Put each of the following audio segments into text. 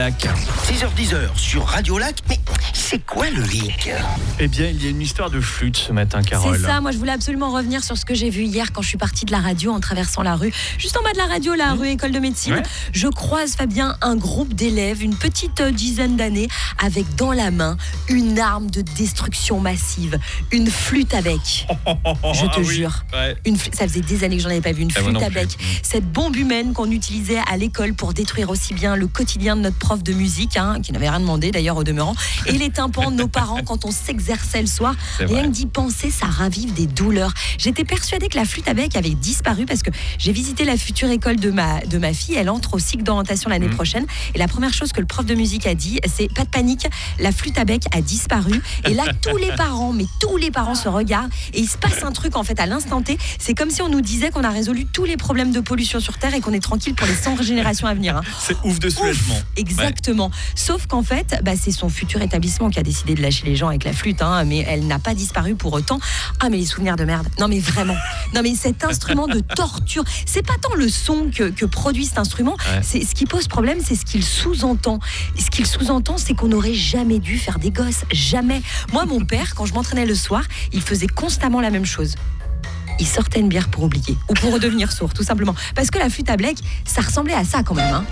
6h-10h sur Radio Lac, mais c'est quoi le hic ? Eh bien, il y a une histoire de flûte ce matin, Carole. C'est ça, moi je voulais absolument revenir sur ce que j'ai vu hier quand je suis partie de la radio en traversant la rue. Juste en bas de la radio, la rue École de médecine, Ouais. je croise, Fabien, un groupe d'élèves, une petite dizaine d'années, avec dans la main une arme de destruction massive, une flûte à bec. Je te jure. Ouais. Ça faisait des années que j'en avais pas vu, une moi flûte non à plus. bec. Cette bombe humaine qu'on utilisait à l'école pour détruire aussi bien le quotidien de notre prof de musique, qui n'avait rien demandé d'ailleurs au demeurant, et les tympans de nos parents quand on s'exerçait le soir. C'est Rien vrai. que d'y penser, ça ravive des douleurs. J'étais persuadée que la flûte à bec avait disparu parce que j'ai visité la future école de ma fille. Elle entre au cycle d'orientation l'année prochaine. Et la première chose que le prof de musique a dit, c'est pas de panique, la flûte à bec a disparu. Et là, tous les parents se regardent et il se passe un truc en fait à l'instant T. C'est comme si on nous disait qu'on a résolu tous les problèmes de pollution sur Terre et qu'on est tranquille pour les 100 générations à venir. C'est ouf de soulagement. Exactement. Sauf qu'en fait, c'est son futur établissement qui a décidé de lâcher les gens avec la flûte, mais elle n'a pas disparu pour autant. Ah, mais les souvenirs de merde. Non, mais vraiment. Non, mais cet instrument de torture, c'est pas tant le son que produit cet instrument. Ouais. C'est ce qui pose problème, c'est ce qu'il sous-entend. Et ce qu'il sous-entend, c'est qu'on n'aurait jamais dû faire des gosses. Jamais. Moi, mon père, quand je m'entraînais le soir, il faisait constamment la même chose. Il sortait une bière pour oublier ou pour redevenir sourd, tout simplement. Parce que la flûte à bec, ça ressemblait à ça quand même.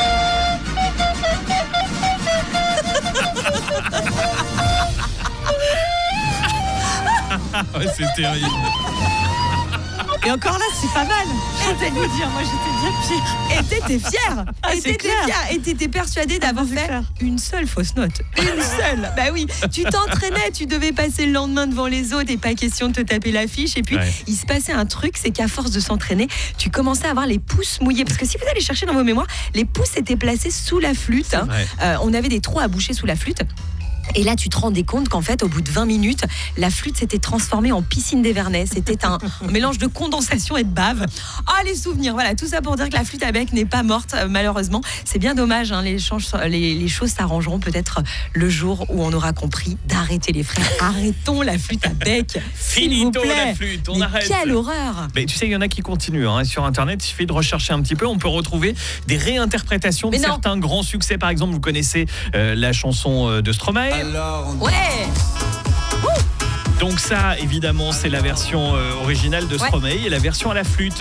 Ouais, c'est terrible. Et encore là, c'est pas mal. Je vais vous dire, moi j'étais bien pire. Et t'étais fière. Et c'est t'étais clair. fière. Et t'étais persuadée d'avoir c'est fait clair. une seule fausse note. Une seule. Bah oui, tu t'entraînais, tu devais passer le lendemain devant les autres et pas question de te taper l'affiche. Et puis, Ouais. il se passait un truc, c'est qu'à force de s'entraîner, tu commençais à avoir les pouces mouillés. Parce que si vous allez chercher dans vos mémoires, les pouces étaient placés sous la flûte. vrai. On avait des trous à boucher sous la flûte. Et là, tu te rendais compte qu'en fait, au bout de 20 minutes, la flûte s'était transformée en piscine d'Evernay. C'était un mélange de condensation et de bave. Ah, les souvenirs, voilà, tout ça pour dire que la flûte à bec n'est pas morte, malheureusement. C'est bien dommage, les choses s'arrangeront peut-être le jour où on aura compris d'arrêter les frères. Arrêtons la flûte à bec, s'il vous Finito plaît. la flûte, on Mais arrête. quelle horreur! Mais tu sais, il y en a qui continuent sur Internet. Il suffit de rechercher un petit peu. On peut retrouver des réinterprétations de Mais non. certains grands succès. Par exemple, vous connaissez la chanson de Stromae. Ouais! Donc ça, évidemment, c'est la version originale de Stromae et la version à la flûte.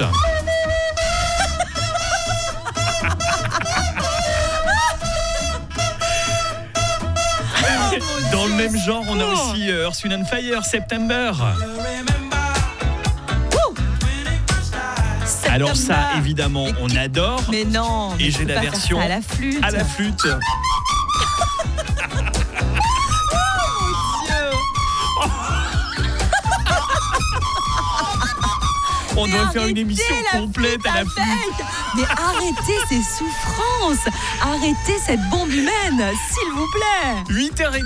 Dans le même genre, on a aussi Earth, Wind and Fire, September. Alors ça, évidemment, on adore. Mais non! Et mais j'ai tu peux la pas faire version ça à la flûte. À la flûte. On doit faire une Arrêtez émission la complète flûte à la à flûte. bec. Mais arrêtez ces souffrances. Arrêtez cette bombe humaine, s'il vous plaît. 8h30.